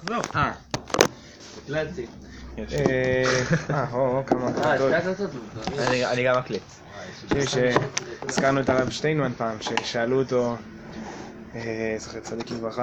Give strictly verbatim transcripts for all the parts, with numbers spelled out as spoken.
לא. אה. הקלטתי. אה, או, כמה. אה, הקלטת אותו. אני גם מקליט. שהזכרנו את הרב שטיינמן פעם, ששאלו אותו, זכר צדיק לברכה,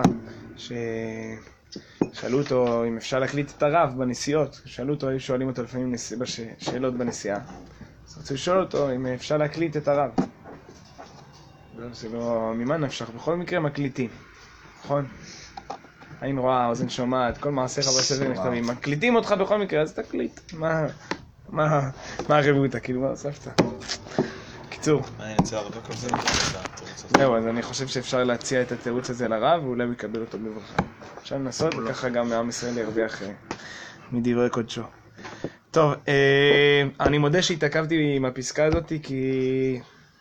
ששאלו אותו אם אפשר להקליט את הרב בנסיעות. שאלו אותו, היו שואלים אותו לפעמים שאלות בנסיעה. אז רצו לשאול אותו אם אפשר להקליט את הרב. זה לא, ממה נפשך? בכל מקרה מקליטים, נכון? עין רואה, אוזן שומעת, כל מעשיך בספר נכתבים. מקליטים אותך בכל מקרה, אז תקליט. מה, מה, מה הרבותא? כאילו, מה הוספת? קיצור. אני אציע הרבה כל זה. זהו, אז אני חושב שאפשר להציע את התירוץ הזה לרב, ואולי הוא יקבל אותו בברכה. אפשר לנסות, וככה גם מעם ישראל ירוויח מדברי קודשו. טוב, אני מודה שהתעכבתי עם הפסקה הזאת, כי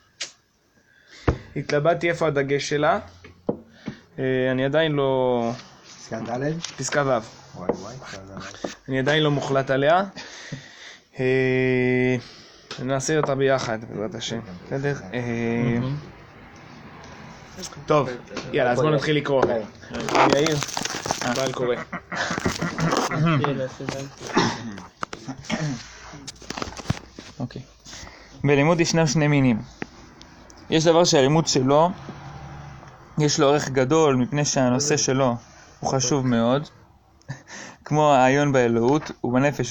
התלבטתי איפה הדגש שלה. אני עדיין לא... פסקה ד'? פסקה ו'. וואי וואי. אני עדיין לא מוחלט עליה. נעשה אותה ביחד, בעזרת השם. בסדר? טוב, יאללה, אז בואו נתחיל לקרוא. יאיר, בעל קורא. אוקיי. בלימוד ישנם שני מינים. יש דבר שהלימוד שלו יש לו ערך גדול מפני שהנושא שלו הוא חשוב מאוד, כמו העיון באלוהות ובנפש,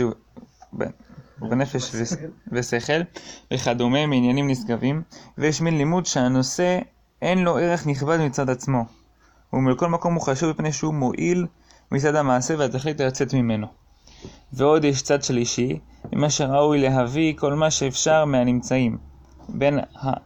ובנפש ושכל וכדומה מעניינים נשגבים, ויש מין לימוד שהנושא אין לו ערך נכבד מצד עצמו, ומכל מקום הוא חשוב מפני שהוא מועיל מצד המעשה והתכלית היוצאת ממנו. ועוד יש צד שלישי, ממה שראוי להביא כל מה שאפשר מהנמצאים, בין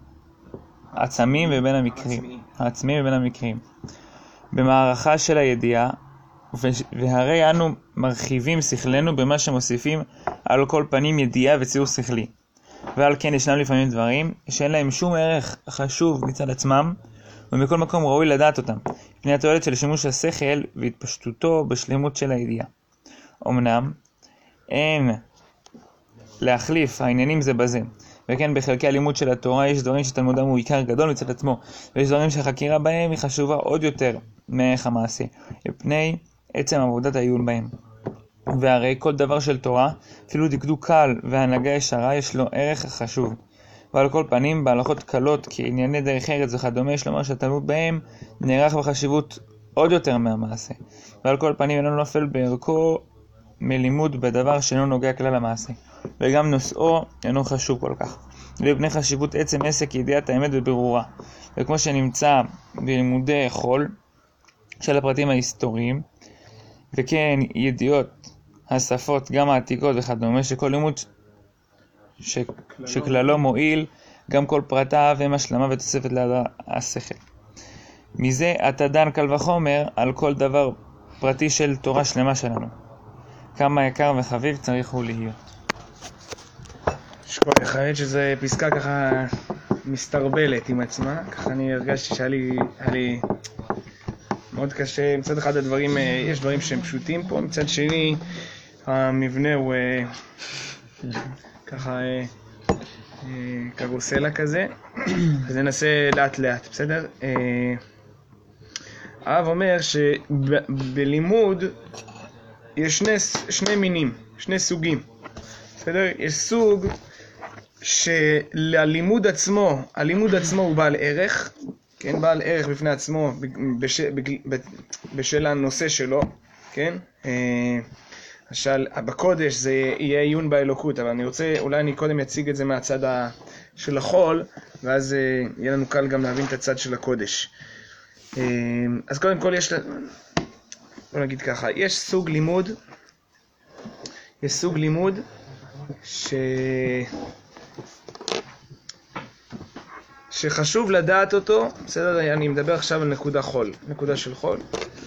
העצמים ובין המקרים, העצמיים ובין המקרים, במערכה של הידיעה, והרי אנו מרחיבים שכלנו במה שמוסיפים על כל פנים ידיעה וציור שכלי. ועל כן ישנם לפעמים דברים שאין להם שום ערך חשוב מצד עצמם, ומכל מקום ראוי לדעת אותם, פני התועלת של שימוש השכל והתפשטותו בשלמות של הידיעה. אמנם, אין להחליף העניינים זה בזה, וכן בחלקי הלימוד של התורה יש דברים שתלמודם הוא עיקר גדול מצד עצמו, ויש דברים שהחקירה בהם היא חשובה עוד יותר מערך המעשה, לפני עצם עבודת העיון בהם. והרי כל דבר של תורה, אפילו דקדוק קל והנהגה ישרה, יש לו ערך חשוב. ועל כל פנים, בהלכות קלות כענייני דרך ארץ וכדומה, יש לומר שהתלמוד בהם נערך בחשיבות עוד יותר מהמעשה. ועל כל פנים אינו נופל בערכו מלימוד בדבר שאינו נוגע כלל המעשה. וגם נושאו אינו חשוב כל כך. ובפני חשיבות עצם עסק ידיעת האמת בבירורה. וכמו שנמצא בלימודי חול של הפרטים ההיסטוריים, וכן ידיעות השפות גם העתיקות וכדומה, שכל לימוד ש... שכללו מועיל, גם כל פרטיו הם השלמה ותוספת ליד השכל. מזה אתה דן קל וחומר על כל דבר פרטי של תורה שלמה שלנו. כמה יקר וחביב צריך הוא להיות. שכל אחד שזה פסקה ככה מסתרבלת עם עצמה, ככה אני הרגשתי שהיה לי, היה לי מאוד קשה. מצד אחד הדברים, יש דברים שהם פשוטים פה, מצד שני המבנה הוא ככה קרוסלה כזה, אז ננסה לאט לאט, בסדר? הרב אומר שבלימוד יש שני, שני מינים, שני סוגים, בסדר? יש סוג שללימוד עצמו, הלימוד עצמו הוא בעל ערך, כן, בעל ערך בפני עצמו בשל, בשל הנושא שלו, כן? למשל, בקודש זה יהיה עיון באלוקות, אבל אני רוצה, אולי אני קודם אציג את זה מהצד של החול, ואז יהיה לנו קל גם להבין את הצד של הקודש. אז קודם כל יש, בוא נגיד ככה, יש סוג לימוד, יש סוג לימוד ש... שחשוב לדעת אותו, בסדר, אני מדבר עכשיו על נקודה חול, נקודה של חול,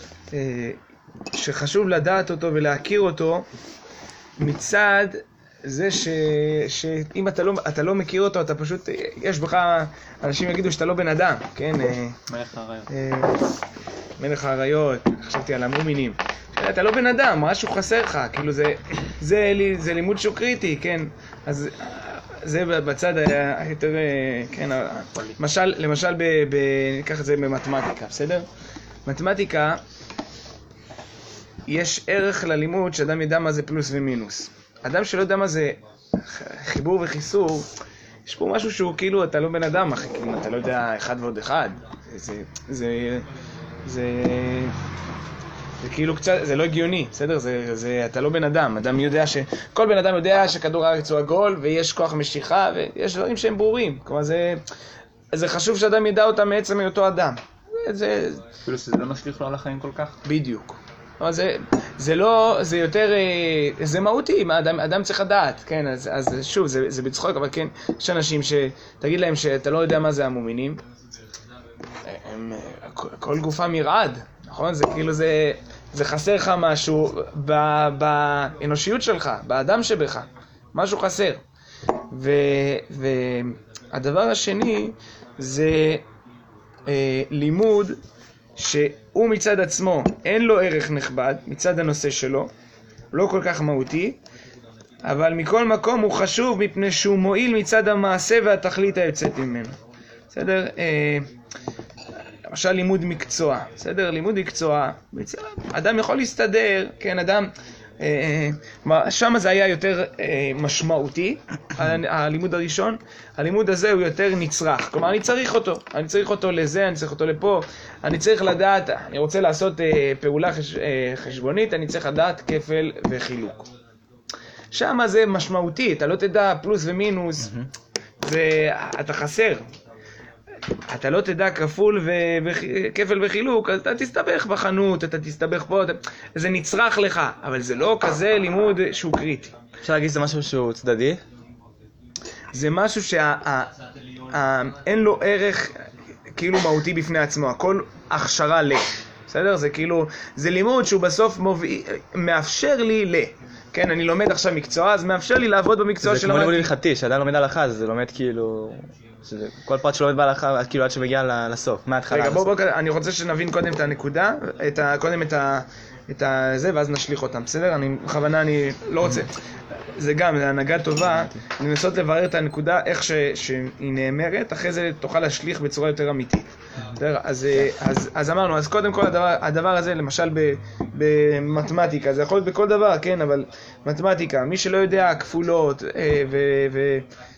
שחשוב לדעת אותו ולהכיר אותו מצד זה ש... שאם אתה לא, אתה לא מכיר אותו, אתה פשוט, יש בך, אנשים יגידו שאתה לא בן אדם, כן? מלך האריות. מלך האריות, חשבתי על המומינים. אתה לא בן אדם, משהו חסר לך, כאילו זה, זה, זה לימוד שהוא קריטי, כן? אז זה בצד היותר, כן, למשל, למשל, ב, ב, ניקח את זה במתמטיקה, בסדר? מתמטיקה, יש ערך ללימוד שאדם ידע מה זה פלוס ומינוס. אדם שלא יודע מה זה חיבור וחיסור, יש פה משהו שהוא כאילו, אתה לא בן אדם, אחי, כאילו, אתה לא יודע אחד ועוד אחד. זה, זה, זה, זה כאילו קצת, זה לא הגיוני, בסדר? זה, זה, אתה לא בן אדם. אדם יודע ש... כל בן אדם יודע שכדור הארץ הוא עגול, ויש כוח משיכה, ויש דברים שהם ברורים. כלומר, זה, זה חשוב שאדם ידע אותם מעצם מאותו אדם. זה... אפילו שזה לא משליך לו על החיים כל כך. בדיוק. אבל זה, זה לא, זה יותר, זה מהותי, אדם, אדם צריך לדעת, כן, אז, אז שוב, זה, זה בצחוק, אבל כן, יש אנשים שתגיד להם שאתה לא יודע מה זה המומינים, הם, כל גופם ירעד, נכון? זה כאילו, זה, זה חסר לך משהו ב, באנושיות שלך, באדם שבך, משהו חסר. ו, והדבר השני זה אה, לימוד, שהוא מצד עצמו אין לו ערך נכבד, מצד הנושא שלו, לא כל כך מהותי, אבל מכל מקום הוא חשוב מפני שהוא מועיל מצד המעשה והתכלית היוצאת ממנו. בסדר? אה, למשל לימוד מקצוע, בסדר? לימוד מקצוע, אדם יכול להסתדר, כן, אדם, שם זה היה יותר משמעותי, הלימוד הראשון, הלימוד הזה הוא יותר נצרך, כלומר אני צריך אותו, אני צריך אותו לזה, אני צריך אותו לפה, אני צריך לדעת, אני רוצה לעשות פעולה חשבונית, אני צריך לדעת כפל וחילוק. שם זה משמעותי, אתה לא תדע פלוס ומינוס, ואתה חסר. אתה לא תדע כפול וכפל וחילוק, אז אתה תסתבך בחנות, אתה תסתבך פה, אתה... זה נצרך לך, אבל זה לא כזה לימוד שהוא קריטי. אפשר להגיד שזה משהו שהוא צדדי? זה משהו שאין לו ערך כאילו מהותי בפני עצמו, הכל הכשרה ל. בסדר? זה כאילו, זה לימוד שהוא בסוף מוביל, מאפשר לי ל. כן, אני לומד עכשיו מקצוע, אז מאפשר לי לעבוד במקצוע של... זה כמו לימוד הלכתי, שאדם לומד הלכה, זה לומד כאילו... שזה, כל פרט שלומד בהלכה, כאילו עד שמגיע לסוף, מההתחלה רגע, לסוף. בוא, בוא, אני רוצה שנבין קודם את הנקודה, את ה, קודם את ה, את ה, זה, ואז נשליך אותם, בסדר? אני, בכוונה, אני לא רוצה, זה גם, זה הנהגה טובה, לנסות לברר את הנקודה, איך ש, שהיא נאמרת, אחרי זה תוכל להשליך בצורה יותר אמיתית. בסדר? אז, אז, אז אמרנו, אז קודם כל הדבר, הדבר הזה, למשל ב, במתמטיקה, זה יכול להיות בכל דבר, כן, אבל מתמטיקה, מי שלא יודע כפולות, ו, ו,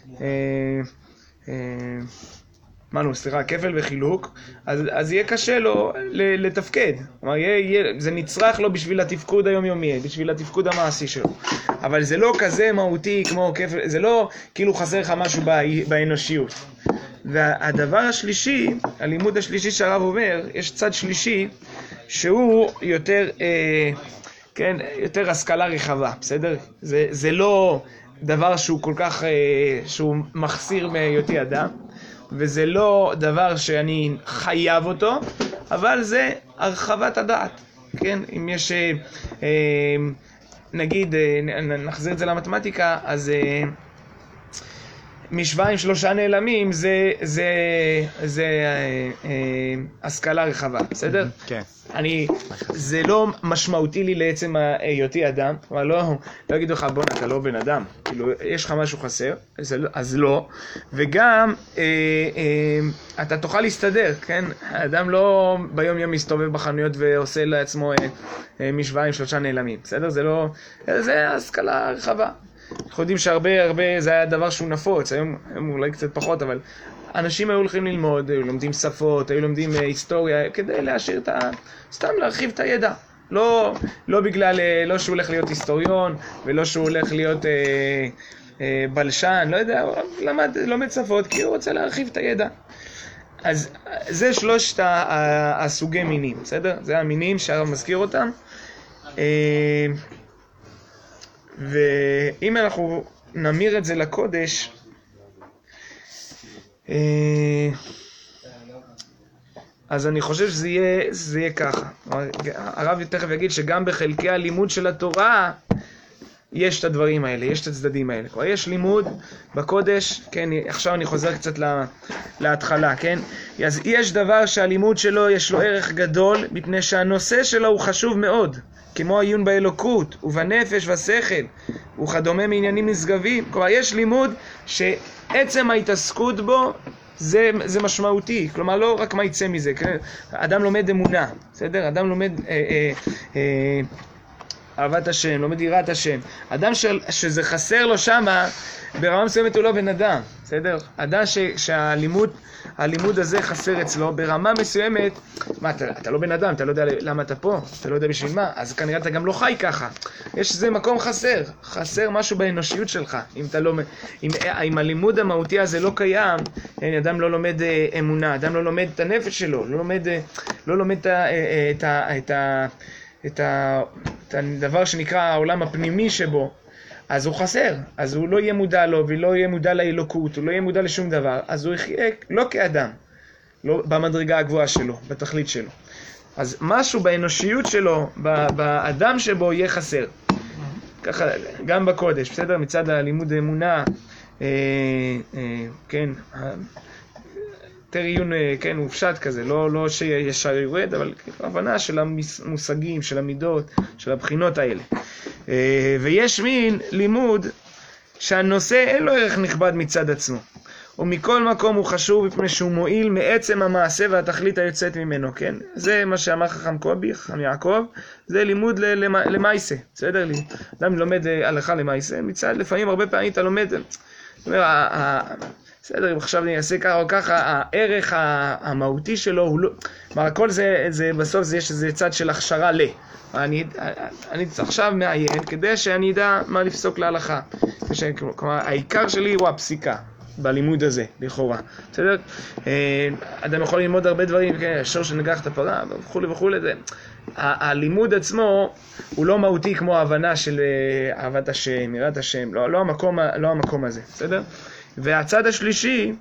אמרנו, סליחה, כפל וחילוק, אז, אז יהיה קשה לו לתפקד. כלומר, יהיה, יהיה, זה נצרך לו בשביל התפקוד היומיומי, בשביל התפקוד המעשי שלו. אבל זה לא כזה מהותי כמו כפל, זה לא כאילו חסר לך משהו באנושיות. והדבר השלישי, הלימוד השלישי שהרב אומר, יש צד שלישי, שהוא יותר, אה, כן, יותר השכלה רחבה, בסדר? זה, זה לא דבר שהוא כל כך, אה, שהוא מחסיר מהיותי אדם, וזה לא דבר שאני חייב אותו, אבל זה הרחבת הדעת, כן? אם יש, אה, אה, נגיד, אה, נחזיר את זה למתמטיקה, אז אה, משוואה עם שלושה נעלמים זה, זה, זה אה, אה, השכלה רחבה, בסדר? כן. אני, זה לא משמעותי לי לעצם היותי אדם, אבל לא, לא אגיד לך, בוא, אתה לא בן אדם, כאילו, יש לך משהו חסר, אז, אז לא, וגם, אה, אה, אתה תוכל להסתדר, כן? האדם לא ביום יום מסתובב בחנויות ועושה לעצמו אה, אה, משוואה עם שלושה נעלמים, בסדר? זה לא, זה השכלה רחבה. אנחנו יודעים שהרבה, הרבה, זה היה דבר שהוא נפוץ, היום, היום אולי קצת פחות, אבל אנשים היו הולכים ללמוד, היו לומדים שפות, היו לומדים היסטוריה, כדי להשאיר את ה... סתם להרחיב את הידע. לא, לא בגלל, לא שהוא הולך להיות היסטוריון, ולא שהוא הולך להיות אה, אה, בלשן, לא יודע, הוא למד, לומד שפות, כי הוא רוצה להרחיב את הידע. אז זה שלושת הסוגי מינים, בסדר? זה המינים שהרב מזכיר אותם. אה, ואם אנחנו נמיר את זה לקודש, אז אני חושב שזה יהיה, זה יהיה ככה. הרב תכף יגיד שגם בחלקי הלימוד של התורה יש את הדברים האלה, יש את הצדדים האלה. כבר יש לימוד בקודש, כן, עכשיו אני חוזר קצת לה, להתחלה, כן? אז יש דבר שהלימוד שלו יש לו ערך גדול, מפני שהנושא שלו הוא חשוב מאוד, כמו העיון באלוקות ובנפש והשכל, וכדומה מעניינים נשגבים. כלומר, יש לימוד שעצם ההתעסקות בו זה, זה משמעותי, כלומר לא רק מה יצא מזה, כן? אדם לומד אמונה, בסדר? אדם לומד אה, אה, אה, אהבת השם, לומד יראת השם. אדם ש... שזה חסר לו שמה, ברמה מסוימת הוא לא בן אדם, בסדר? אדם ש... שהלימוד הלימוד הזה חסר אצלו, ברמה מסוימת, מה, אתה, אתה לא בן אדם, אתה לא יודע למה אתה פה, אתה לא יודע בשביל מה, אז כנראה אתה גם לא חי ככה. יש איזה מקום חסר, חסר משהו באנושיות שלך. אם אתה לא, אם, אם הלימוד המהותי הזה לא קיים, אדם לא לומד אמונה, אדם לא לומד את הנפש שלו, לא לומד, לא לומד את, את, את, את, את הדבר שנקרא העולם הפנימי שבו, אז הוא חסר, אז הוא לא יהיה מודע לו, ולא יהיה מודע לאלוקות, הוא לא יהיה מודע לשום דבר, אז הוא יחיה לא כאדם, לא במדרגה הגבוהה שלו, בתכלית שלו. אז משהו באנושיות שלו, באדם שבו יהיה חסר. ככה, גם בקודש, בסדר? מצד הלימוד האמונה, אה, אה, כן, יותר עיון, כן, הוא פשט כזה, לא, לא שישר יורד, אבל הבנה של המושגים, של המידות, של הבחינות האלה. ויש מין לימוד שהנושא אין לו ערך נכבד מצד עצמו, ומכל מקום הוא חשוב מפני שהוא מועיל מעצם המעשה והתכלית היוצאת ממנו, כן? זה מה שאמר חכם קובי, חכם יעקב, זה לימוד למעשה, בסדר לי? אדם לומד הלכה למעשה, מצד לפעמים הרבה פעמים אתה לומד, בסדר, אם עכשיו אני אעשה ככה או ככה, הערך המהותי שלו הוא לא, כלומר הכל זה, זה בסוף זה יש איזה צד של הכשרה ל. אני, אני עכשיו מעיין כדי שאני אדע מה לפסוק להלכה. כלומר, העיקר שלי הוא הפסיקה בלימוד הזה, לכאורה. בסדר? אדם יכול ללמוד הרבה דברים, שור שנגח את הפרה וכו' וכו'. הלימוד עצמו הוא לא מהותי כמו ההבנה של אהבת השם, יראת השם, לא, לא, המקום, לא המקום הזה. בסדר? והצד השלישי,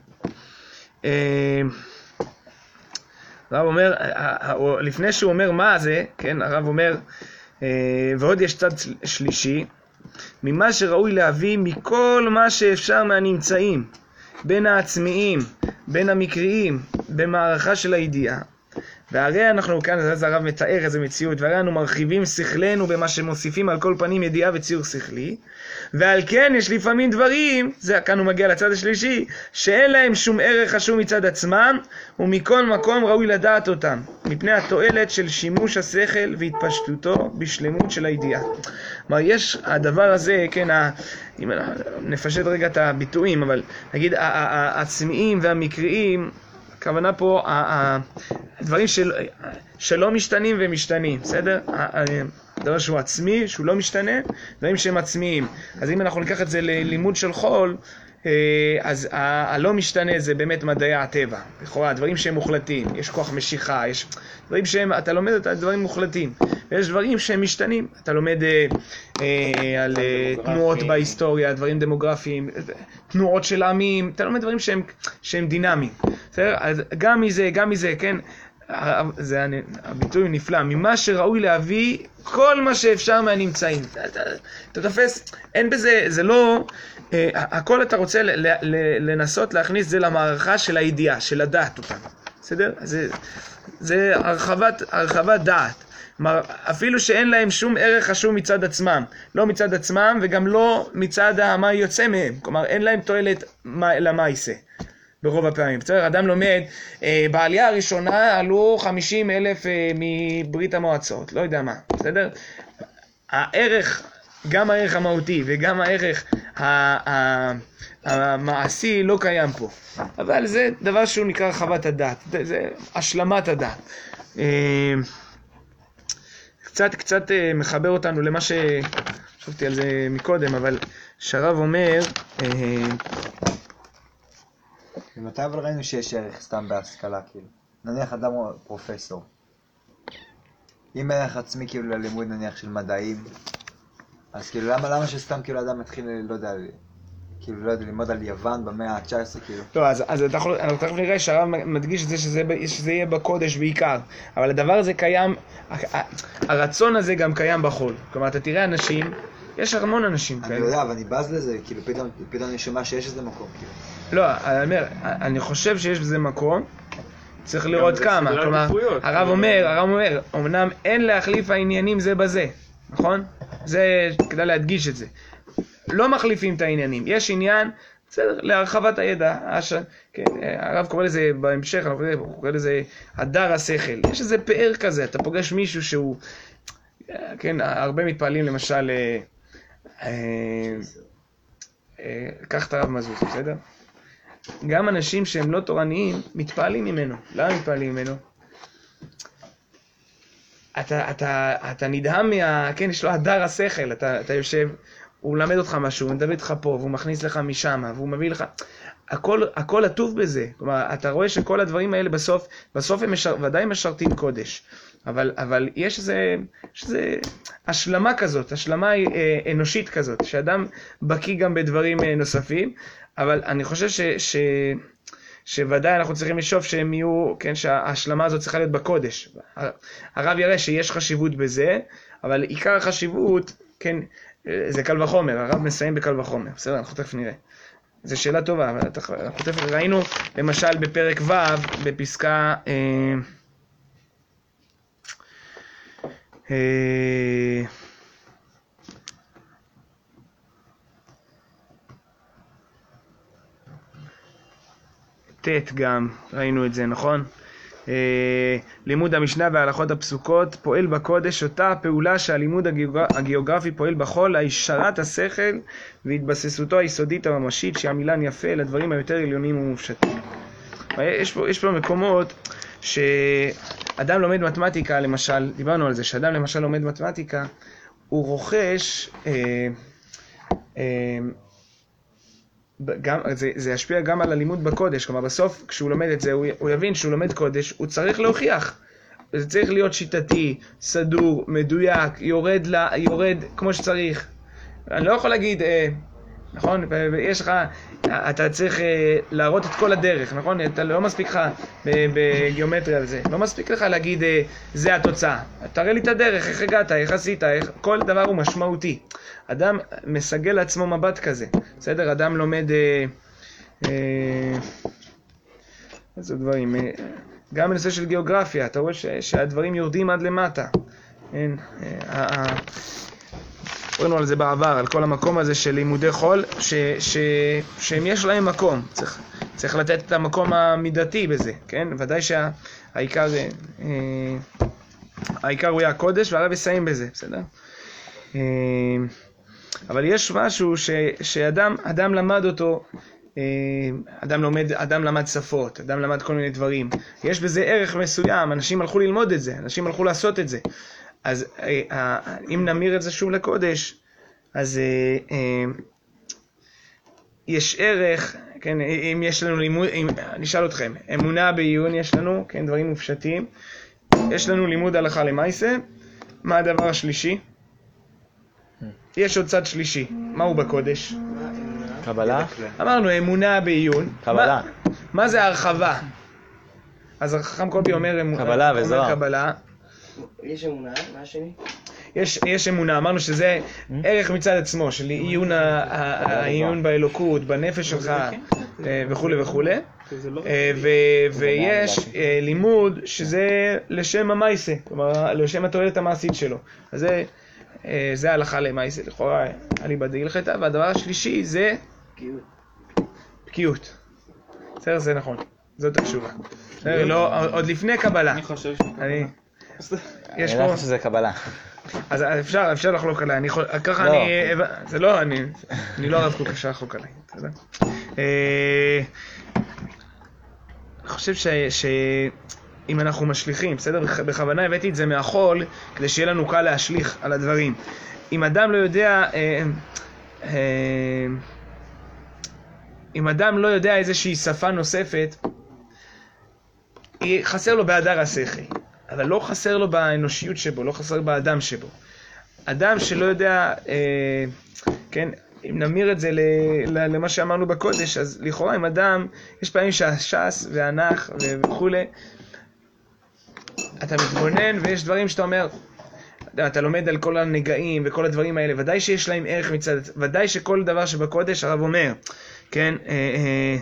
הרב אומר, לפני שהוא אומר מה זה, כן, הרב אומר, ועוד יש צד שלישי, ממה שראוי להביא מכל מה שאפשר מהנמצאים, בין העצמיים, בין המקריים, במערכה של הידיעה. והרי אנחנו כאן, אז הרב מתאר איזה מציאות, והרי אנחנו מרחיבים שכלנו במה שמוסיפים על כל פנים ידיעה וציור שכלי, ועל כן יש לפעמים דברים, זה כאן הוא מגיע לצד השלישי, שאין להם שום ערך חשוב מצד עצמם, ומכל מקום ראוי לדעת אותם, מפני התועלת של שימוש השכל והתפשטותו בשלמות של הידיעה. כלומר, יש הדבר הזה, כן, ה... אם נפשט רגע את הביטויים, אבל נגיד, העצמיים והמקריים, הכוונה פה, הדברים של, שלא משתנים ומשתנים, בסדר? הדבר שהוא עצמי, שהוא לא משתנה, דברים שהם עצמיים. אז אם אנחנו ניקח את זה ללימוד של חול, אז הלא משתנה זה באמת מדעי הטבע. לכאורה, דברים שהם מוחלטים, יש כוח משיכה, יש דברים שהם, אתה לומד את הדברים מוחלטים. ויש דברים שהם משתנים, אתה לומד אה, אה, על אה, תנועות בהיסטוריה, דברים דמוגרפיים, תנועות של עמים, אתה לומד דברים שהם, שהם דינמיים. בסדר? אז גם מזה, גם מזה, כן? זה הביטוי נפלא, ממה שראוי להביא כל מה שאפשר מהנמצאים. אתה, אתה תופס, אין בזה, זה לא, אה, הכל אתה רוצה ל, ל, ל, לנסות להכניס זה למערכה של הידיעה, של לדעת אותם. בסדר? זה, זה הרחבת, הרחבת דעת. כלומר, אפילו שאין להם שום ערך חשוב מצד עצמם, לא מצד עצמם וגם לא מצד מה יוצא מהם, כלומר אין להם תועלת למעשה ברוב הפעמים. בסדר? אדם לומד, אה, בעלייה הראשונה עלו חמישים אלף אה, מברית המועצות, לא יודע מה, בסדר? הערך, גם הערך המהותי וגם הערך המעשי לא קיים פה, אבל זה דבר שהוא נקרא רחבת הדעת, זה, זה השלמת הדעת. אה, קצת קצת מחבר אותנו למה שחשבתי על זה מקודם, אבל שהרב אומר, ומתי אבל ראינו שיש ערך סתם בהשכלה, כאילו? נניח אדם הוא פרופסור. אם ערך עצמי כאילו ללימוד נניח של מדעים, אז כאילו למה, למה שסתם כאילו אדם מתחיל, לא יודע, כאילו לא יודע, ללמוד על יוון במאה ה-תשע עשרה כאילו? לא, אז, אז אתה יכול, אנחנו תכף נראה שהרב מדגיש את זה שזה, שזה יהיה בקודש בעיקר, אבל הדבר הזה קיים, הרצון הזה גם קיים בחול. כלומר, אתה תראה אנשים, יש המון אנשים אני כאלה. אני יודע, אבל אני בז לזה, כאילו פתאום, פתאום אני שומע שיש איזה מקום, כאילו. לא, אני אומר, אני חושב שיש בזה מקום, צריך לראות כמה. כלומר, הרב אומר, הרב אומר, אמנם אין להחליף העניינים זה בזה, נכון? זה, כדאי להדגיש את זה. לא מחליפים את העניינים, יש עניין, בסדר, להרחבת הידע, הש... כן, הרב קורא לזה בהמשך, הוא קורא לזה הדר השכל, יש איזה פאר כזה, אתה פוגש מישהו שהוא, כן, הרבה מתפעלים למשל, אה, אה, אה, קח את הרב מזוז, בסדר? גם אנשים שהם לא תורניים מתפעלים ממנו. למה מתפעלים ממנו? אתה, אתה, אתה נדהם מה... כן, יש לו הדר השכל, אתה, אתה יושב, הוא מלמד אותך משהו, הוא מדבר איתך פה, והוא מכניס לך משם, והוא מביא לך... הכל, הכל עטוב בזה. כלומר, אתה רואה שכל הדברים האלה בסוף, בסוף הם משר, ודאי משרתים קודש. אבל, אבל יש איזה, יש איזה השלמה כזאת, השלמה אה, אנושית כזאת, שאדם בקיא גם בדברים אה, נוספים, אבל אני חושב ש... ש שוודאי אנחנו צריכים לשאוף שהם יהיו, כן, שההשלמה הזאת צריכה להיות בקודש. הרב יראה שיש חשיבות בזה, אבל עיקר החשיבות, כן, זה קל וחומר, הרב מסיים בקל וחומר, בסדר, אנחנו תכף נראה. זו שאלה טובה, אבל אנחנו תכף ראינו, למשל בפרק ו' בפסקה, אה, אה, ת' גם, ראינו את זה, נכון? אה, לימוד המשנה וההלכות הפסוקות פועל בקודש אותה הפעולה שהלימוד הגיאוגרפי פועל בחול, הישרת השכל והתבססותו היסודית הממשית שהמילן יפה לדברים היותר עליונים ומופשטים. יש פה, יש פה מקומות שאדם לומד מתמטיקה, למשל, דיברנו על זה, שאדם למשל לומד מתמטיקה, הוא רוכש... אה, אה, גם, זה, זה ישפיע גם על הלימוד בקודש, כלומר בסוף כשהוא לומד את זה, הוא, הוא יבין שהוא לומד קודש, הוא צריך להוכיח. זה צריך להיות שיטתי, סדור, מדויק, יורד, לה, יורד כמו שצריך. אני לא יכול להגיד, אה, נכון? יש לך, אתה צריך אה, להראות את כל הדרך, נכון? אתה לא מספיק לך בגיאומטריה על זה. לא מספיק לך להגיד, אה, זה התוצאה. תראה לי את הדרך, איך הגעת, איך עשית, איך... כל דבר הוא משמעותי. אדם מסגל לעצמו מבט כזה, בסדר? אדם לומד אה, אה, איזה דברים, אה, גם בנושא של גיאוגרפיה, אתה רואה ש, שהדברים יורדים עד למטה. אין, אה, אה, ראינו על זה בעבר, על כל המקום הזה של לימודי חול, ש, ש, שהם יש להם מקום, צריך, צריך לתת את המקום המידתי בזה, כן? ודאי שהעיקר אה, העיקר הוא יהיה הקודש, והרב יסיים בזה, בסדר? אה, אבל יש משהו ש, שאדם אדם למד אותו, אדם לומד, אדם למד שפות, אדם למד כל מיני דברים. יש בזה ערך מסוים, אנשים הלכו ללמוד את זה, אנשים הלכו לעשות את זה. אז אם נמיר את זה שוב לקודש, אז יש ערך, כן, אם יש לנו לימוד, אם, אני אשאל אתכם, אמונה בעיון יש לנו, כן, דברים מופשטים. יש לנו לימוד הלכה למעשה. מה הדבר השלישי? יש עוד צד שלישי. מהו בקודש? קבלה? אמרנו אמונה בעיון. קבלה. מה, מה זה הרחבה? אז החכם קובי אומר אמונה. קבלה וזוהר. אומר קבלה. יש אמונה, מה השני? יש, יש אמונה, אמרנו שזה ערך מצד עצמו, של עיון, העיון באלוקות, בנפש שלך וכו' וכו'. ויש לימוד שזה לשם המעשה, כלומר לשם התועלת המעשית שלו. אז זה, זה הלכה למעשה, לכאורה אליבא דהילכתא. והדבר השלישי זה בקיאות. בסדר, זה נכון, זאת התשובה. עוד לפני קבלה. אני חושב אני... יש אני לא פה... חושב שזה קבלה. אז אפשר, אפשר לחלוק עליי, אני יכול, ככה לא. אני, זה לא, אני, אני לא הרב קוק, אפשר לחלוק עליי, בסדר? אה, אני חושב ש, שאם אנחנו משליכים, בסדר? בכוונה הבאתי את זה מהחול, כדי שיהיה לנו קל להשליך על הדברים. אם אדם לא יודע, אה, אה, אם אדם לא יודע איזושהי שפה נוספת, חסר לו בהדר השכל. אבל לא חסר לו באנושיות שבו, לא חסר באדם שבו. אדם שלא יודע, אה, כן, אם נמיר את זה ל, ל, למה שאמרנו בקודש, אז לכאורה עם אדם, יש פעמים שהש"ס והנח וכו', אתה מתבונן ויש דברים שאתה אומר, אתה לומד על כל הנגעים וכל הדברים האלה, ודאי שיש להם ערך מצד, ודאי שכל דבר שבקודש הרב אומר, כן, אה, אה,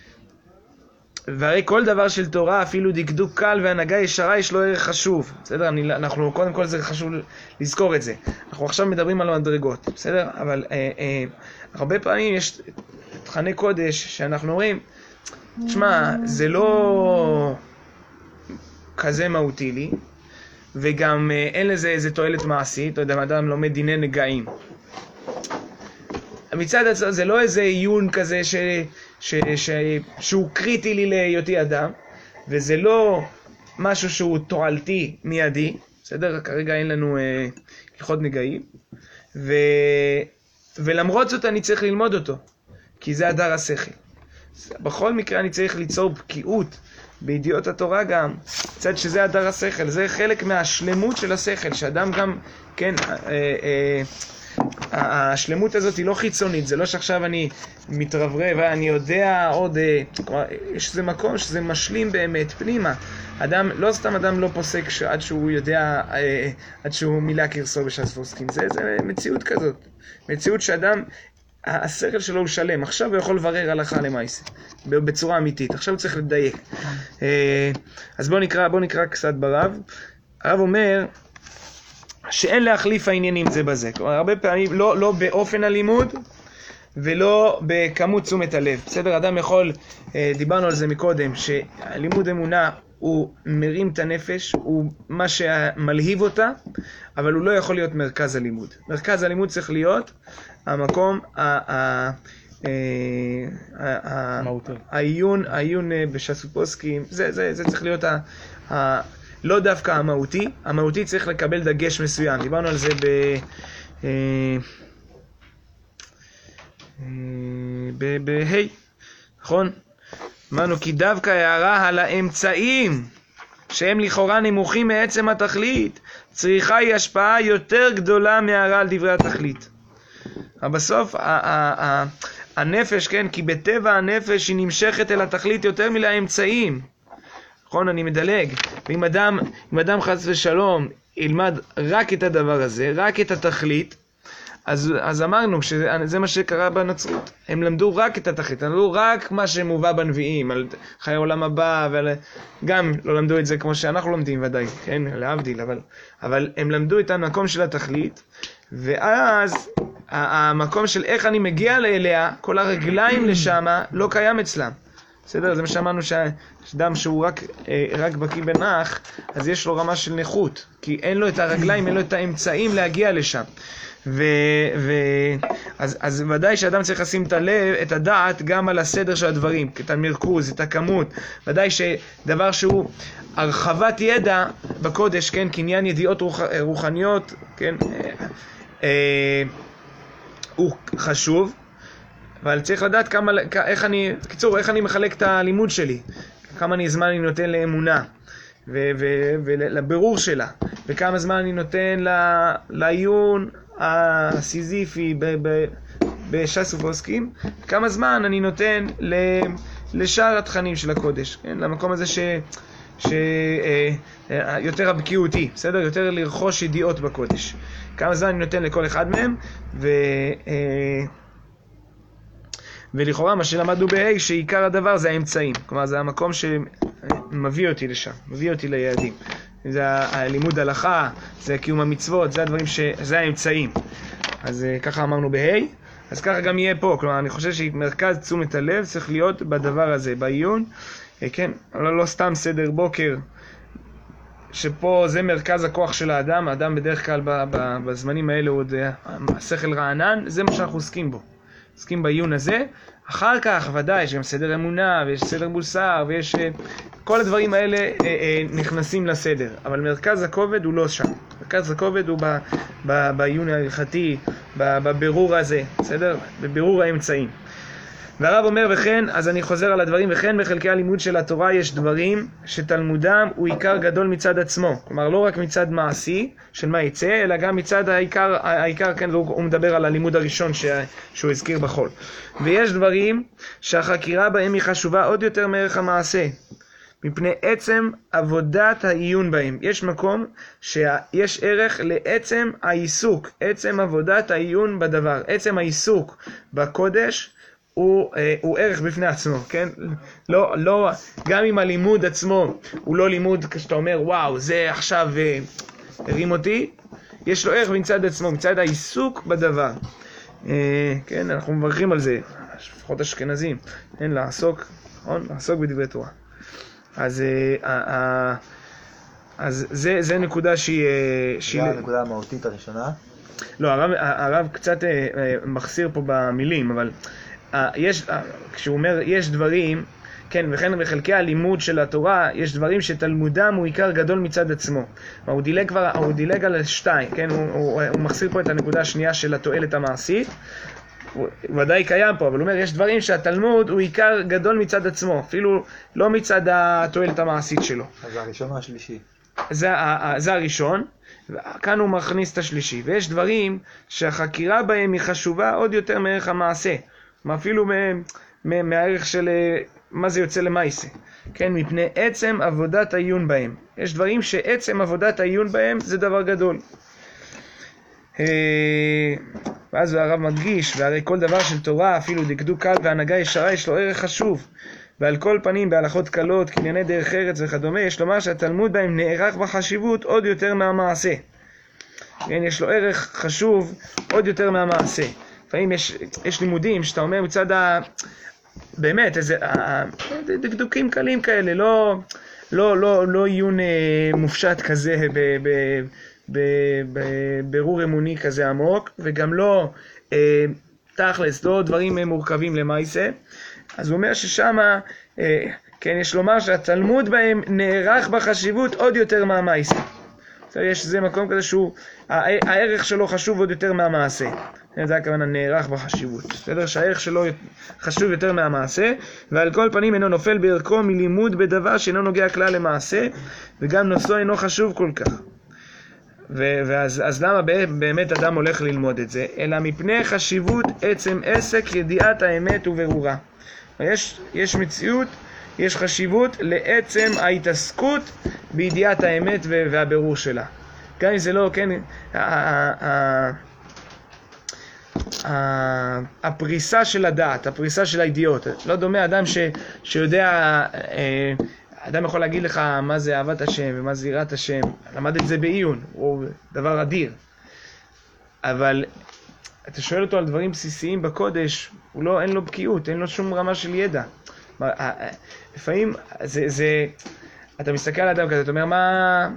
והרי כל דבר של תורה, אפילו דקדוק קל והנהגה ישרה, יש לו ערך חשוב. בסדר? אני, אנחנו, קודם כל זה חשוב לזכור את זה. אנחנו עכשיו מדברים על מדרגות, בסדר? אבל אה, אה, הרבה פעמים יש תכני קודש שאנחנו אומרים, תשמע, זה לא כזה מהותי לי, וגם אה, אין לזה איזה תועלת מעשית. אתה יודע, אדם לומד דיני נגעים. מצד עצמו זה לא איזה עיון כזה ש, ש, ש, שהוא קריטי לי להיותי אדם, וזה לא משהו שהוא תועלתי מיידי, בסדר? כרגע אין לנו אה, הלכות נגעים, ו, ולמרות זאת אני צריך ללמוד אותו, כי זה הדר השכל. בכל מקרה אני צריך ליצור בקיאות בידיעות התורה גם, צד שזה הדר השכל, זה חלק מהשלמות של השכל, שאדם גם, כן, אה, אה, השלמות הזאת היא לא חיצונית, זה לא שעכשיו אני מתרברב ואני יודע עוד, כלומר, יש איזה מקום שזה משלים באמת פנימה. אדם, לא סתם אדם לא פוסק עד שהוא יודע, עד שהוא מילא קרסו בש"ס ועוסקים. זה, זה מציאות כזאת, מציאות שאדם, השכל שלו הוא שלם, עכשיו הוא יכול לברר הלכה למעשה, בצורה אמיתית, עכשיו הוא צריך לדייק. אז בוא נקרא, בוא נקרא קצת ברב. הרב אומר, שאין להחליף העניינים זה בזה. כלומר, הרבה פעמים, לא, לא באופן הלימוד, ולא בכמות תשומת הלב. בסדר, אדם יכול, דיברנו על זה מקודם, שהלימוד אמונה הוא מרים את הנפש, הוא מה שמלהיב אותה, אבל הוא לא יכול להיות מרכז הלימוד. מרכז הלימוד צריך להיות המקום, העיון, העיון בש"ס ופוסקים, זה, זה, זה צריך להיות ה... לא דווקא המהותי, המהותי צריך לקבל דגש מסוים. דיברנו על זה ב... בהי, נכון? אמרנו כי דווקא הערה על האמצעים, שהם לכאורה נמוכים מעצם התכלית, צריכה היא השפעה יותר גדולה מהערה על דברי התכלית. אבל בסוף, הנפש, כן, כי בטבע הנפש היא נמשכת אל התכלית יותר מלה האמצעים. נכון, אני מדלג, ואם אדם, אם אדם חס ושלום ילמד רק את הדבר הזה, רק את התכלית, אז, אז אמרנו שזה מה שקרה בנצרות. הם למדו רק את התכלית, הם למדו רק מה שמובא בנביאים, על חיי העולם הבא, ועל... גם לא למדו את זה כמו שאנחנו לומדים ודאי, כן, להבדיל, אבל, אבל הם למדו את המקום של התכלית, ואז המקום של איך אני מגיע אליה, כל הרגליים לשם, לא קיים אצלם. בסדר? זה מה שאמרנו שאדם שהוא רק, רק בקיא בנח, אז יש לו רמה של נכות, כי אין לו את הרגליים, אין לו את האמצעים להגיע לשם. ו, ו, אז, אז ודאי שאדם צריך לשים את הלב, את הדעת גם על הסדר של הדברים, את המרכוז, את הכמות. ודאי שדבר שהוא הרחבת ידע בקודש, כן, קניין ידיעות רוח, רוחניות, כן, אה, הוא חשוב, אבל צריך לדעת כמה, איך אני, בקיצור, איך אני מחלק את הלימוד שלי, כמה אני זמן אני נותן לאמונה, ולבירור שלה, וכמה זמן אני נותן לעיון הסיזיפי בש"ס ופוסקים, כמה זמן אני נותן לשאר התכנים של הקודש, כן? למקום הזה ש... שיותר הבקיאותי, בסדר? יותר לרכוש ידיעות בקודש. כמה זמן אני נותן לכל אחד מהם, ו... ולכאורה מה שלמדנו ב-A, שעיקר הדבר זה האמצעים. כלומר, זה המקום שמביא אותי לשם, מביא אותי ליעדים. זה הלימוד הלכה, זה קיום המצוות, זה הדברים ש... זה האמצעים. אז ככה אמרנו ב-A, אז ככה גם יהיה פה. כלומר, אני חושב שמרכז תשומת הלב צריך להיות בדבר הזה, בעיון. כן, לא, לא סתם סדר בוקר, שפה זה מרכז הכוח של האדם. האדם בדרך כלל בזמנים האלה עוד השכל רענן, זה מה שאנחנו עוסקים בו. עוסקים בעיון הזה. אחר כך ודאי יש גם סדר אמונה ויש סדר מוסר ויש כל הדברים האלה אה, אה, נכנסים לסדר, אבל מרכז הכובד הוא לא שם. מרכז הכובד הוא ב, ב, בעיון ההלכתי, ב, בבירור הזה, בסדר? בבירור האמצעים. והרב אומר וכן, אז אני חוזר על הדברים, וכן בחלקי הלימוד של התורה יש דברים שתלמודם הוא עיקר גדול מצד עצמו. כלומר, לא רק מצד מעשי, של מה יצא, אלא גם מצד העיקר, העיקר כן, הוא מדבר על הלימוד הראשון ש, שהוא הזכיר בחול. ויש דברים שהחקירה בהם היא חשובה עוד יותר מערך המעשה, מפני עצם עבודת העיון בהם. יש מקום שיש ערך לעצם העיסוק, עצם עבודת העיון בדבר, עצם העיסוק בקודש, הוא, הוא ערך בפני עצמו, כן? לא, לא, גם אם הלימוד עצמו הוא לא לימוד כשאתה אומר, וואו, זה עכשיו הרים אותי, יש לו ערך מצד עצמו, מצד העיסוק בדבר. כן, אנחנו מברכים על זה, לפחות אשכנזים, כן, לעסוק, נכון? לעסוק בדברי תורה. אז אז זה, זה נקודה שהיא... שהיא... זה הנקודה המהותית הראשונה. לא, הרב, הרב קצת אה, אה, מחסיר פה במילים, אבל אה, יש, אה, כשהוא אומר, יש דברים, כן, וכן בחלקי הלימוד של התורה, יש דברים שתלמודם הוא עיקר גדול מצד עצמו. הוא דילג כבר, הוא דילג על שתיים, כן, הוא, הוא, הוא מחסיר פה את הנקודה השנייה של התועלת המעשית, הוא ודאי קיים פה, אבל הוא אומר, יש דברים שהתלמוד הוא עיקר גדול מצד עצמו, אפילו לא מצד התועלת המעשית שלו. אז הראשון או השלישי? זה, זה הראשון, כאן הוא מכניס את השלישי, ויש דברים שהחקירה בהם היא חשובה עוד יותר מערך המעשה, אפילו מהערך של מה זה יוצא למעשה, כן, מפני עצם עבודת העיון בהם. יש דברים שעצם עבודת העיון בהם זה דבר גדול. ואז הרב מדגיש, והרי כל דבר של תורה, אפילו דקדוק קל והנהגה ישרה, יש לו ערך חשוב. ועל כל פנים, בהלכות קלות, קנייני דרך ארץ וכדומה, יש לומר שהתלמוד בהם נערך בחשיבות עוד יותר מהמעשה. כן, יש לו ערך חשוב עוד יותר מהמעשה. לפעמים יש, יש לימודים שאתה אומר מצד ה... באמת, איזה... דקדוקים קלים כאלה, לא, לא, לא, לא עיון מופשט כזה ב... ב בבירור אמוני כזה עמוק, וגם לא אה, תכלס, לא דברים מורכבים למעשה. אז הוא אומר ששמה, אה, כן, יש לומר שהתלמוד בהם נערך בחשיבות עוד יותר מהמעשה. יש זה מקום כזה שהוא, הערך שלו חשוב עוד יותר מהמעשה. זה הכוונה נערך בחשיבות. בסדר? שהערך שלו חשוב יותר מהמעשה, ועל כל פנים אינו נופל בערכו מלימוד בדבר שאינו נוגע כלל למעשה, וגם נושאו אינו חשוב כל כך. ואז אז למה באמת אדם הולך ללמוד את זה? אלא מפני חשיבות עצם עסק ידיעת האמת וברורה. יש, יש מציאות, יש חשיבות לעצם ההתעסקות בידיעת האמת והבירור שלה. גם אם זה לא, כן, הפריסה של הדעת, הפריסה של הידיעות. לא דומה אדם ש, שיודע... אדם יכול להגיד לך מה זה אהבת השם ומה זה יראת השם, למד את זה בעיון, הוא דבר אדיר. אבל אתה שואל אותו על דברים בסיסיים בקודש, הוא לא, אין לו בקיאות, אין לו שום רמה של ידע. לפעמים זה, זה, אתה מסתכל על אדם כזה, אתה אומר מה...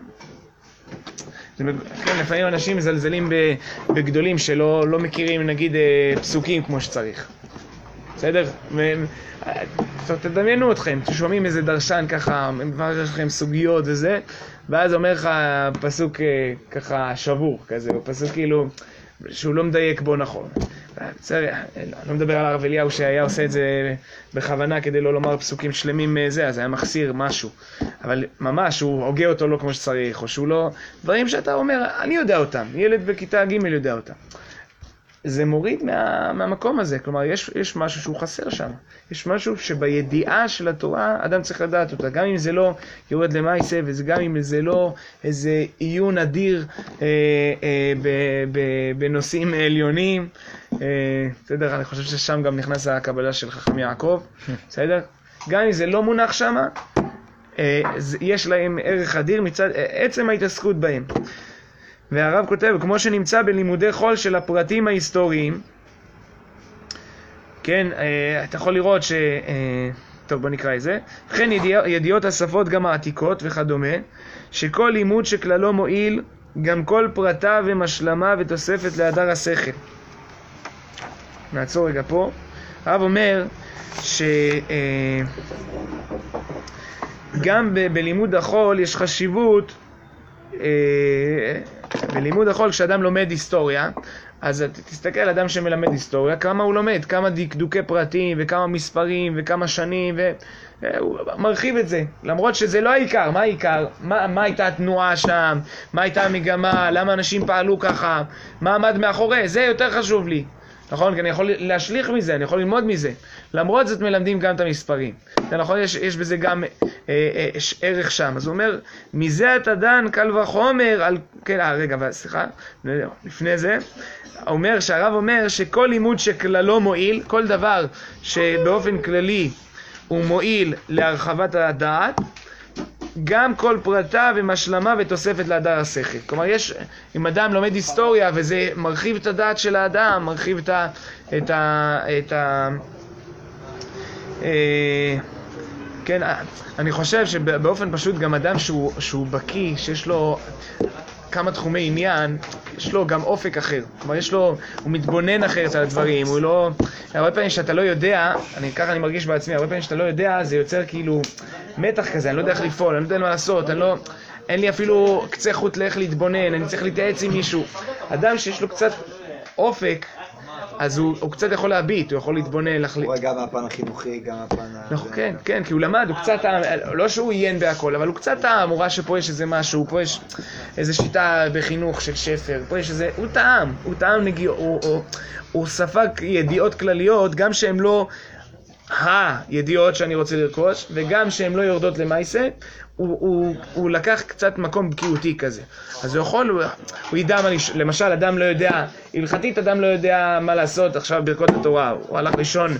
כן, לפעמים אנשים מזלזלים בגדולים שלא לא מכירים נגיד פסוקים כמו שצריך. בסדר? תדמיינו אתכם, ששומעים איזה דרשן ככה, מברר לכם סוגיות וזה, ואז אומר לך פסוק ככה שבור כזה, או פסוק כאילו שהוא לא מדייק בו נכון. בסדר, אני לא מדבר על הרב אליהו שהיה עושה את זה בכוונה כדי לא לומר פסוקים שלמים זה, אז היה מחסיר משהו. אבל ממש הוא הוגה אותו לא כמו שצריך, או שהוא לא... דברים שאתה אומר, אני יודע אותם, ילד בכיתה ג' יודע אותם. זה מוריד מה, מהמקום הזה, כלומר יש, יש משהו שהוא חסר שם, יש משהו שבידיעה של התורה אדם צריך לדעת אותה, גם אם זה לא יורד למעשה, וגם אם זה לא איזה עיון אדיר אה, אה, ב, ב, בנושאים עליונים, אה, בסדר, אני חושב ששם גם נכנס הקבלה של חכם יעקב, בסדר? גם אם זה לא מונח שם, אה, יש להם ערך אדיר מצד עצם ההתעסקות בהם. והרב כותב, כמו שנמצא בלימודי חול של הפרטים ההיסטוריים, כן, אתה יכול לראות ש... טוב, בוא נקרא את זה. וכן ידיע, ידיעות השפות גם העתיקות וכדומה, שכל לימוד שכללו מועיל, גם כל פרטה ומשלמה ותוספת להדר השכל. נעצור רגע פה. הרב אומר ש... גם ב- בלימוד החול יש חשיבות, בלימוד החול כשאדם לומד היסטוריה, אז תסתכל אדם שמלמד היסטוריה, כמה הוא לומד, כמה דקדוקי פרטים וכמה מספרים וכמה שנים, והוא מרחיב את זה, למרות שזה לא העיקר. מה העיקר? מה, מה הייתה התנועה שם? מה הייתה המגמה? למה אנשים פעלו ככה? מה עמד מאחורי? זה יותר חשוב לי. נכון? כי אני יכול להשליך מזה, אני יכול ללמוד מזה. למרות זאת מלמדים גם את המספרים. נכון? יש, יש בזה גם אה, אה, ערך שם. אז הוא אומר, מזה אתה דן קל וחומר על... כן, אה, רגע, סליחה, לפני זה. הוא אומר, שהרב אומר שכל לימוד שכללו מועיל, כל דבר שבאופן כללי הוא מועיל להרחבת הדעת, גם כל פרטה ומשלמה ותוספת להדר השכל. כלומר, יש, אם אדם לומד היסטוריה וזה מרחיב את הדעת של האדם, מרחיב את ה... את ה... את ה... אה, כן, אני חושב שבאופן פשוט גם אדם שהוא, שהוא בקיא, שיש לו כמה תחומי עניין, יש לו גם אופק אחר. כלומר, יש לו, הוא מתבונן אחרת על הדברים, הוא לא... הרבה פעמים שאתה לא יודע, אני, ככה אני מרגיש בעצמי, הרבה פעמים שאתה לא יודע, זה יוצר כאילו מתח כזה, אני לא יודע איך לפעול, אני לא יודע מה לעשות, אני לא... אין לי אפילו קצה חוט לאיך להתבונן, אני צריך להתייעץ עם מישהו. אדם שיש לו קצת אופק, אז הוא, הוא קצת יכול להביט, הוא יכול להתבונן, להחליט. הוא רואה גם מהפן החינוכי, גם מהפן... נכון, כן, כן, כי הוא למד, הוא קצת טעם, לא שהוא עיין בהכל, אבל הוא קצת טעם, הוא ראה שפה יש איזה משהו, פה יש איזו שיטה בחינוך של שפר, פה יש איזה, הוא טעם, הוא טעם נגיע, הוא, הוא, הוא ספג ידיעות כלליות, גם שהן לא הידיעות שאני רוצה לרכוש, וגם שהן לא יורדות למעשה, הוא, הוא, הוא לקח קצת מקום בקיאותי כזה. אז הוא יכול, הוא, הוא ידע מה, למשל, אדם לא יודע, הלכתית אדם לא יודע מה לעשות עכשיו ברכות התורה. הוא הלך לישון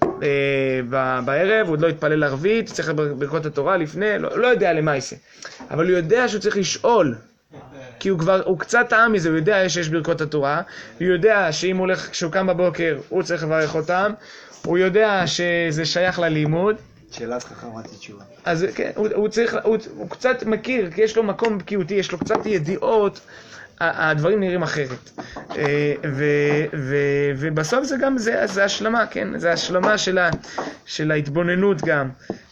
אה, בערב, הוא עוד לא התפלל ערבית, צריך ברכות התורה לפני, לא, לא יודע למעשה. אבל הוא יודע שהוא צריך לשאול, כי הוא כבר, הוא קצת טעם מזה, הוא יודע שיש ברכות התורה, הוא יודע שאם הוא הולך, כשהוא קם בבוקר, הוא צריך לברך אותם, הוא יודע שזה שייך ללימוד. שאלת חכם רצית תשובה. אז כן, הוא, הוא צריך, הוא, הוא קצת מכיר, כי יש לו מקום בקיאותי, יש לו קצת ידיעות, הדברים נראים אחרת. ו, ו, ובסוף זה גם, זה, זה השלמה, כן? זה השלמה של, ה, של ההתבוננות גם.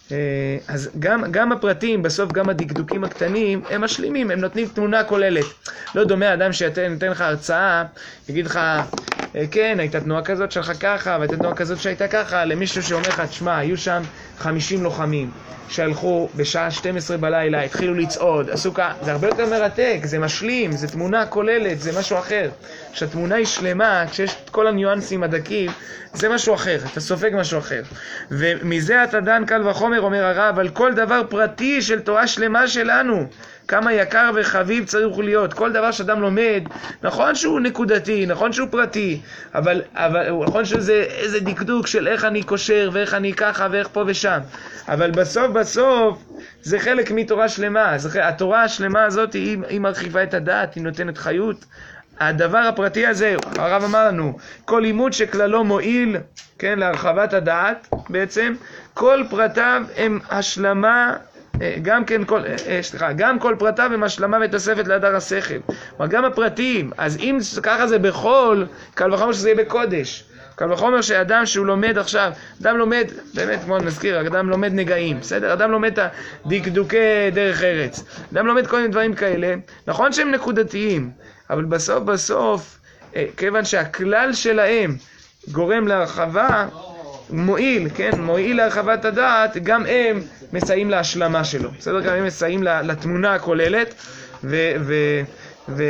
אז גם, גם הפרטים, בסוף גם הדקדוקים הקטנים, הם משלימים, הם נותנים תמונה כוללת. לא דומה אדם שיתן לך הרצאה, יגיד לך, כן, הייתה תנועה כזאת שלך ככה, והייתה תנועה כזאת שהייתה ככה, למישהו שאומר לך, תשמע, היו שם חמישים לוחמים שהלכו בשעה שתים עשרה בלילה, התחילו לצעוד, עשו ככה, זה הרבה יותר מרתק, זה משלים, זה תמונה כוללת, זה משהו אחר. כשהתמונה היא שלמה, כשיש את כל הניואנסים הדקים, זה משהו אחר, אתה סופג משהו אחר. ומזה אתה דן קל וחומר, אומר הרב, על כל דבר פרטי של תורה שלמה שלנו. כמה יקר וחביב צריך להיות. כל דבר שאדם לומד, נכון שהוא נקודתי, נכון שהוא פרטי, אבל, אבל נכון שזה איזה דקדוק של איך אני קושר ואיך אני ככה ואיך פה ושם. אבל בסוף בסוף זה חלק מתורה שלמה. זה, התורה השלמה הזאת היא, היא מרחיבה את הדעת, היא נותנת חיות. הדבר הפרטי הזה, הרב אמר לנו, כל לימוד שכללו מועיל, כן, להרחבת הדעת בעצם, כל פרטיו הם השלמה, גם כן כל, סליחה, גם כל פרטיו הם השלמה ותוספת להדר השכל. כלומר, גם הפרטים, אז אם ככה זה בכל, קל וחומר שזה יהיה בקודש. קל וחומר שאדם שהוא לומד עכשיו, אדם לומד, באמת כמו נזכיר, אדם לומד נגעים, בסדר? אדם לומד את הדקדוקי דרך ארץ. אדם לומד כל מיני דברים כאלה, נכון שהם נקודתיים, אבל בסוף בסוף, כיוון שהכלל שלהם גורם להרחבה, מועיל, כן? מועיל להרחבת הדעת, גם הם מסייעים להשלמה שלו. בסדר? גם הם מסייעים לתמונה הכוללת, ו... ו... ו...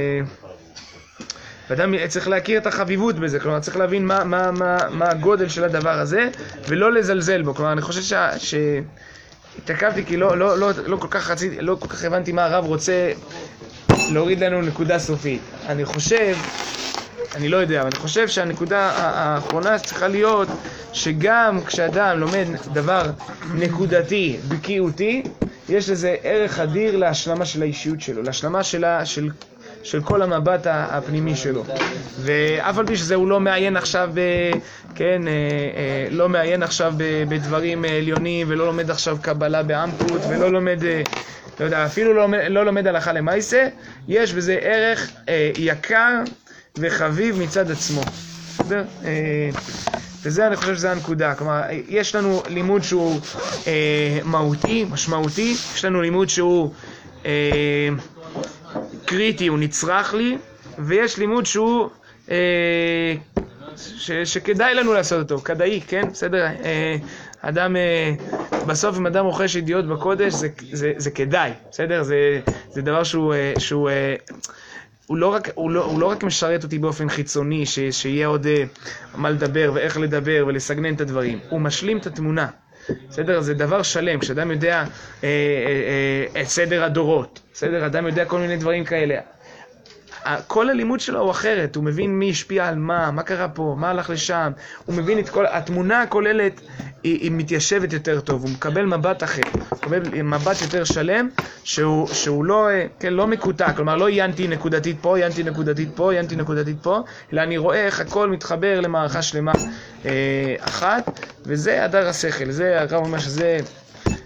ואדם צריך להכיר את החביבות בזה, כלומר צריך להבין מה, מה, מה, מה הגודל של הדבר הזה, ולא לזלזל בו. כלומר, אני חושב ש... ש... התעכבתי כי לא, לא, לא, לא כל כך רציתי, לא כל כך הבנתי מה הרב רוצה להוריד לנו נקודה סופית. אני חושב, אני לא יודע, אבל אני חושב שהנקודה האחרונה צריכה להיות שגם כשאדם לומד דבר נקודתי, בקיאותי, יש לזה ערך אדיר להשלמה של האישיות שלו, להשלמה שלה, של, של כל המבט הפנימי שלו. ואף על פי שזה הוא לא מעיין עכשיו, ב, כן, לא מעיין עכשיו בדברים עליונים, ולא לומד עכשיו קבלה בעמקות, ולא לומד, לא יודע, אפילו לא, לא לומד הלכה למעשה, יש בזה ערך אה, יקר וחביב מצד עצמו. בסדר? אה, וזה אני חושב שזה הנקודה. כלומר, יש לנו לימוד שהוא אה, מהותי, משמעותי, יש לנו לימוד שהוא אה, קריטי, הוא נצרך לי, ויש לימוד שהוא אה, ש, שכדאי לנו לעשות אותו, כדאי, כן? בסדר? אה, אדם, בסוף אם אדם רוכש ידיעות בקודש, זה, זה, זה כדאי, בסדר? זה, זה דבר שהוא, שהוא הוא לא, רק, הוא, לא, הוא לא רק משרת אותי באופן חיצוני, ש, שיהיה עוד מה לדבר ואיך לדבר ולסגנן את הדברים, הוא משלים את התמונה, בסדר? זה דבר שלם, כשאדם יודע אה, אה, אה, את סדר הדורות, בסדר? אדם יודע כל מיני דברים כאלה. כל הלימוד שלו הוא אחרת, הוא מבין מי השפיע על מה, מה קרה פה, מה הלך לשם, הוא מבין את כל, התמונה הכוללת היא, היא מתיישבת יותר טוב, הוא מקבל מבט אחר, הוא מקבל מבט יותר שלם, שהוא, שהוא לא, כן, לא מקוטע, כלומר לא עיינתי נקודתית פה, עיינתי נקודתית פה, עיינתי נקודתית פה, אלא אני רואה איך הכל מתחבר למערכה שלמה אה, אחת, וזה הדר השכל, זה הרב אומר שזה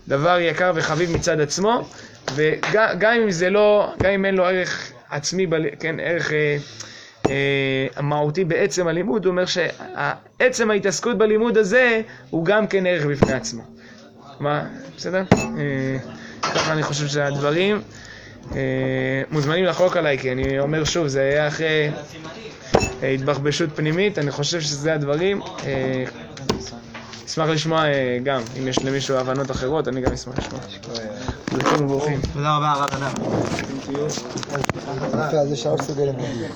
דבר יקר וחביב מצד עצמו, וגם אם זה לא, גם אם אין לו ערך עצמי, כן, ערך אה, אה, מהותי בעצם הלימוד, הוא אומר שעצם ההתעסקות בלימוד הזה הוא גם כן ערך בפני עצמו. מה? בסדר? אה, ככה אני חושב שהדברים אה, מוזמנים לחלוק עליי, כי אני אומר שוב, זה היה אחרי אה, התבחבשות פנימית, אני חושב שזה הדברים. אה, אשמח לשמוע אה, גם, אם יש למישהו הבנות אחרות, אני גם אשמח לשמוע. ברוכים וברוכים. תודה רבה, הרב אדם. יפה, אז יש שלוש סוגי לימוד.